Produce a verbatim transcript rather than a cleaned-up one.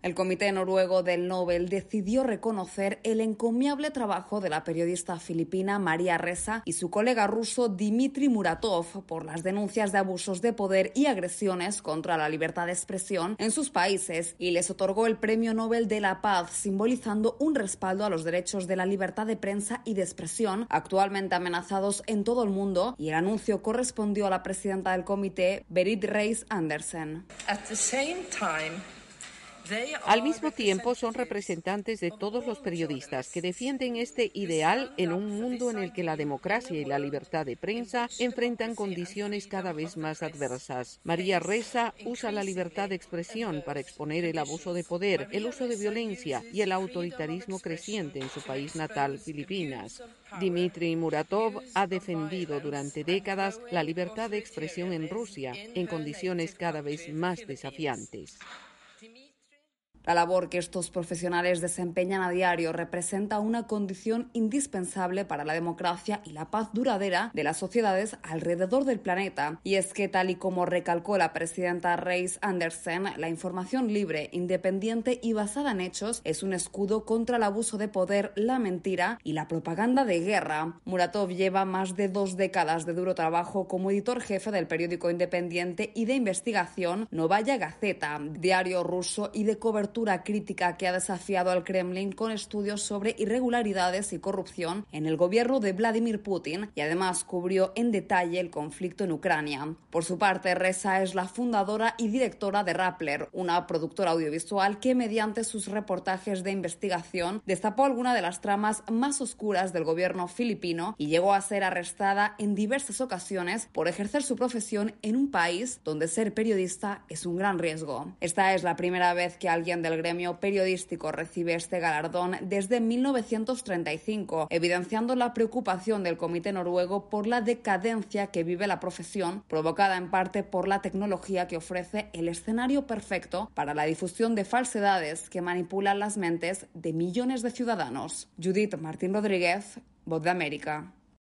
El Comité Noruego del Nobel decidió reconocer el encomiable trabajo de la periodista filipina María Ressa y su colega ruso Dmitry Muratov por las denuncias de abusos de poder y agresiones contra la libertad de expresión en sus países y les otorgó el Premio Nobel de la Paz, simbolizando un respaldo a los derechos de la libertad de prensa y de expresión, actualmente amenazados en todo el mundo, y el anuncio correspondió a la presidenta del comité, Berit Reiss-Andersen. Al mismo tiempo, son representantes de todos los periodistas que defienden este ideal en un mundo en el que la democracia y la libertad de prensa enfrentan condiciones cada vez más adversas. María Ressa usa la libertad de expresión para exponer el abuso de poder, el uso de violencia y el autoritarismo creciente en su país natal, Filipinas. Dmitry Muratov ha defendido durante décadas la libertad de expresión en Rusia, en condiciones cada vez más desafiantes. La labor que estos profesionales desempeñan a diario representa una condición indispensable para la democracia y la paz duradera de las sociedades alrededor del planeta. Y es que, tal y como recalcó la presidenta Reiss-Andersen, la información libre, independiente y basada en hechos es un escudo contra el abuso de poder, la mentira y la propaganda de guerra. Muratov lleva más de dos décadas de duro trabajo como editor jefe del periódico independiente y de investigación Novaya Gazeta, diario ruso y de cobertura crítica que ha desafiado al Kremlin con estudios sobre irregularidades y corrupción en el gobierno de Vladimir Putin, y además cubrió en detalle el conflicto en Ucrania. Por su parte, Ressa es la fundadora y directora de Rappler, una productora audiovisual que mediante sus reportajes de investigación destapó algunas de las tramas más oscuras del gobierno filipino y llegó a ser arrestada en diversas ocasiones por ejercer su profesión en un país donde ser periodista es un gran riesgo. Esta es la primera vez que alguien del gremio periodístico recibe este galardón desde mil novecientos treinta y cinco, evidenciando la preocupación del Comité Noruego por la decadencia que vive la profesión, provocada en parte por la tecnología que ofrece el escenario perfecto para la difusión de falsedades que manipulan las mentes de millones de ciudadanos. Judith Martín Rodríguez, Voz de América.